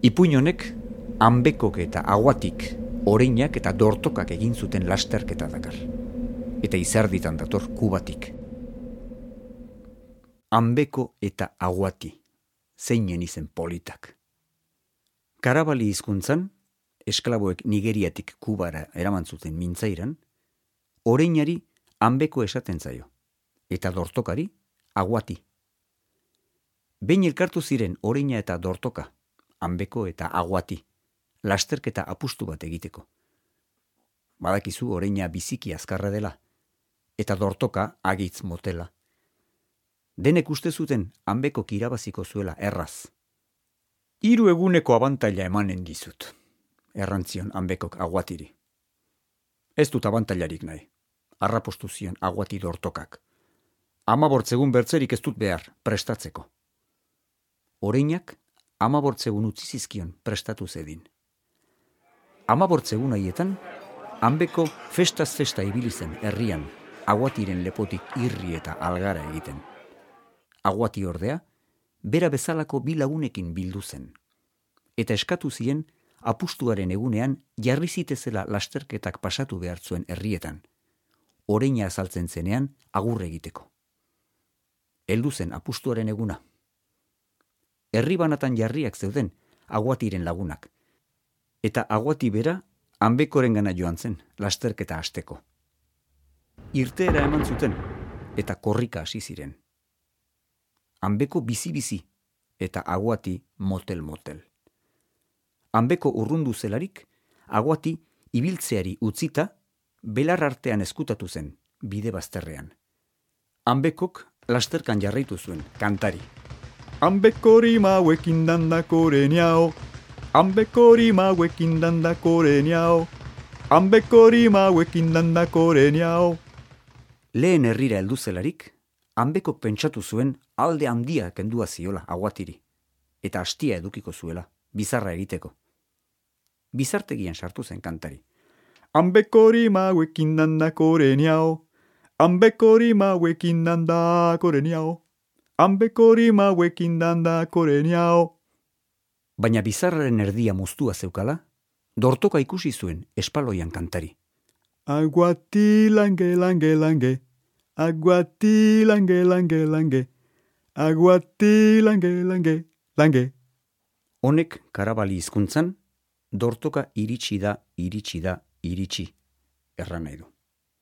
Ipuin honek hanbekok eta aguatik, oreinak eta dortokak egin zuten lasterketa dakar. Eta izerditan dator Kubatik. Hanbeko eta aguati, zeinen izen politak. Karabali hizkuntzan, esklaboek Nigeriatik Kubara eraman zuten mintzairan, oreinari hanbeko esaten zaio, eta dortokari aguati. Behin elkartu ziren oreina eta dortoka, hanbeko eta aguati, lasterketa apustu bat egiteko. Badakizu oreina biziki azkarra dela, eta dortoka agitz motela. Denek uste zuten hanbeko irabaziko zuela erraz. 3 eguneko abantaila emanen dizut, errantzion hanbekok aguatiri. Ez dut abantailarik nahi, arrapostu zion aguati dortokak. 15 egun bertzerik ez dut behar prestatzeko. Oreinak 15 egun utzi zizkion prestatu zedin. 15 egun haietan, hanbeko festaz festa ibili zen herrian, aguatiren lepotik irri eta algara egiten. Aguati ordea, bera bezalako 2 lagunekin bildu zen. Eta eskatu zien, apustuaren egunean jarri zitezela lasterketak pasatu behar zuen herrietan. Oreina azaltzen zenean agur egiteko. Heldu zen apustuaren eguna. Herri banatan jarriak zeuden aguatiren lagunak. Eta aguati bera hanbekorengana joan zen lasterketa hasteko. Irteera eman zuten eta korrika hasi ziren. Hanbeko bizi-bizi eta aguati motel-motel. Hanbeko urrundu zelarik, aguati ibiltzeari utzita, belar artean eskutatu zen bide bazterrean. Hanbekok lasterkan jarraitu zuen kantari. Hanbekori mauekin dandakore niao, hanbekori mauekin dandakore niao, hanbekori mauekin dandakore niao. Lehen herrira heldu zelarik, hanbekok pentsatu zuen alde handia kendua ziola aguatiri, eta hastia edukiko zuela, bizarra egiteko. Bizartegian sartu zen kantari. Hanbekori mauekin dandakore niao, hanbekori mauekin dandakore niao, hanbekori mauekin dandakore niao. Baina bizarraren erdia muztua zeukala, dortoka ikusi zuen espaloian kantari. Aguati lange lange lange, aguati lange lange lange, aguati lange lange lange. Honek karabali hizkuntzan, dortoka iritsi da, iritsi, erran nahi du.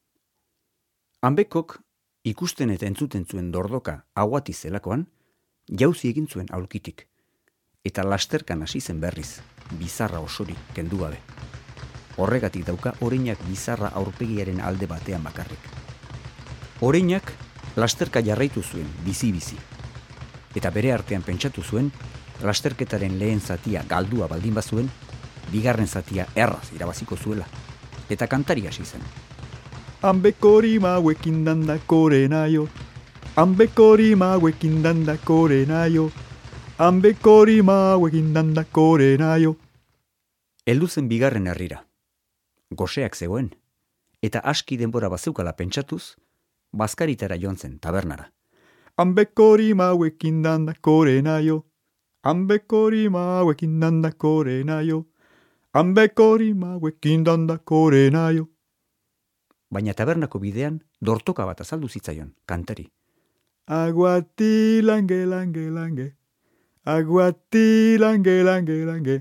Hanbekok ikusten eta entzuten zuen dordoka aguati zelakoan, jauzi egin zuen aulkitik, eta lasterkan hasi zen berriz, bizarra osorik kendu gabe. Horregatik dauka oreinak bizarra aurpegiaren alde batean bakarrik. Oreinak lasterka jarraitu zuen bizi-bizi, eta bere artean pentsatu zuen, lasterketaren lehen zatia galdua baldin bazuen, bigarren zatia erraz irabaziko zuela, eta kantari hasi zen. Hanbekori mauekin dandakore naio, hanbekori mauekin dandakore naio, hanbekori mauekin dandakore naio. Heldu zen bigarren herrira. Goseak zegoen, eta aski denbora bazeukala pentsatuz, bazkaritara joan zen tabernara. Hanbekori mauekin dandakore naio, hanbekori mauekin dandakore naio, hanbekori mauekin dandakore naio. Baina tabernako bidean dortoka bat azaldu zitzaion, kantari. Aguati lange lange lange, aguati lange lange lange,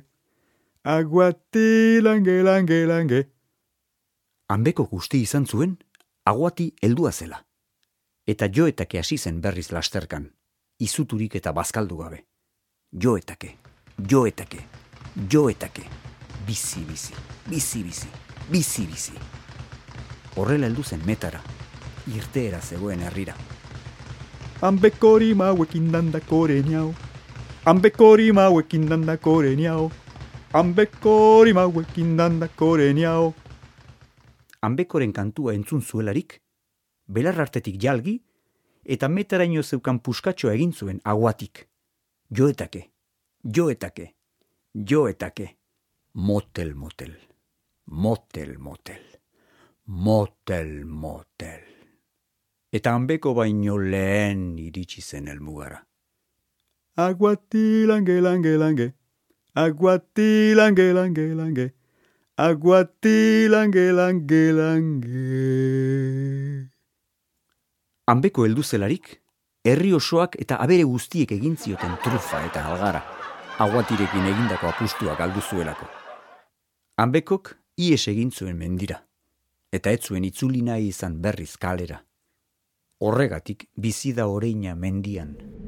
aguati lange lange lange. Hanbeko guzti izan zuen, aguati heldua zela. Eta joetake hasi zen berriz lasterkan, izuturik eta bazkaldu gabe. Joetake, joetake, joetake, bizi-bizi, bizi-bizi, bizi-bizi. Horrela heldu zen metara, irteera zegoen herrira. Hanbekori mauekin dandakore niao, hanbekori mauekin dandakore niao, hanbekori mauekin dandakore niao. Hanbekoren kantua entzun zuelarik, belarrartetik jalgi, eta metaraino zeukan puskatxoa egin zuen aguatik. Joetake, joetake, joetake, motel, motel, motel, motel, motel, motel. Eta hanbeko baino lehen iritsi zen helmugara. Aguati lange, lange, lange, Aguati lange, lange, lange. Aguati lange, lange, lange. Hanbeko heldu zelarik, herri osoak eta abere guztiek egin zioten trufa eta algara, aguatirekin egindako apustua galdu zuelako. Hanbekok ies egin zuen mendira, eta ez zuen itzuli nahi izan berriz kalera. Horregatik bizi da oraina mendian.